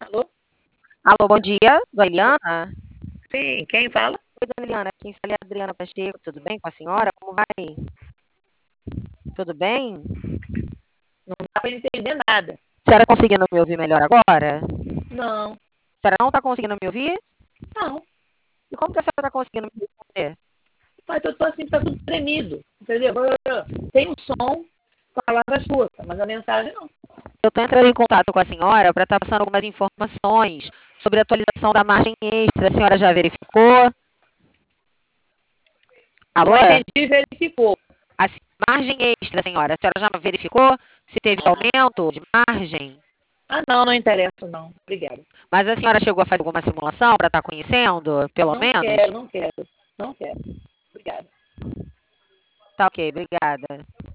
Alô? Alô, bom dia, dona Eliana. Sim, quem fala? Oi, dona Eliana, quem fala é a Adriana Pacheco, tudo bem com a senhora? Como vai? Tudo bem? Não dá para entender nada. A senhora conseguindo me ouvir melhor agora? Não, A senhora não está conseguindo me ouvir? não. E como que a senhora está conseguindo me responder? Mas eu tô assim, tá tudo tremido, entendeu? Tem um som, palavras curtas, mas a mensagem não. Eu estou entrando em contato com a senhora para estar passando algumas informações sobre a atualização da margem extra. A senhora já verificou? Alô? Não entendi, verificou. A margem extra, senhora, a senhora já verificou se teve Ah, aumento de margem? não, não interessa, não. Obrigada. Mas a senhora chegou a fazer alguma simulação para estar conhecendo, pelo Não menos? quero, não quero. Não quero. Obrigada. Tá ok, obrigada.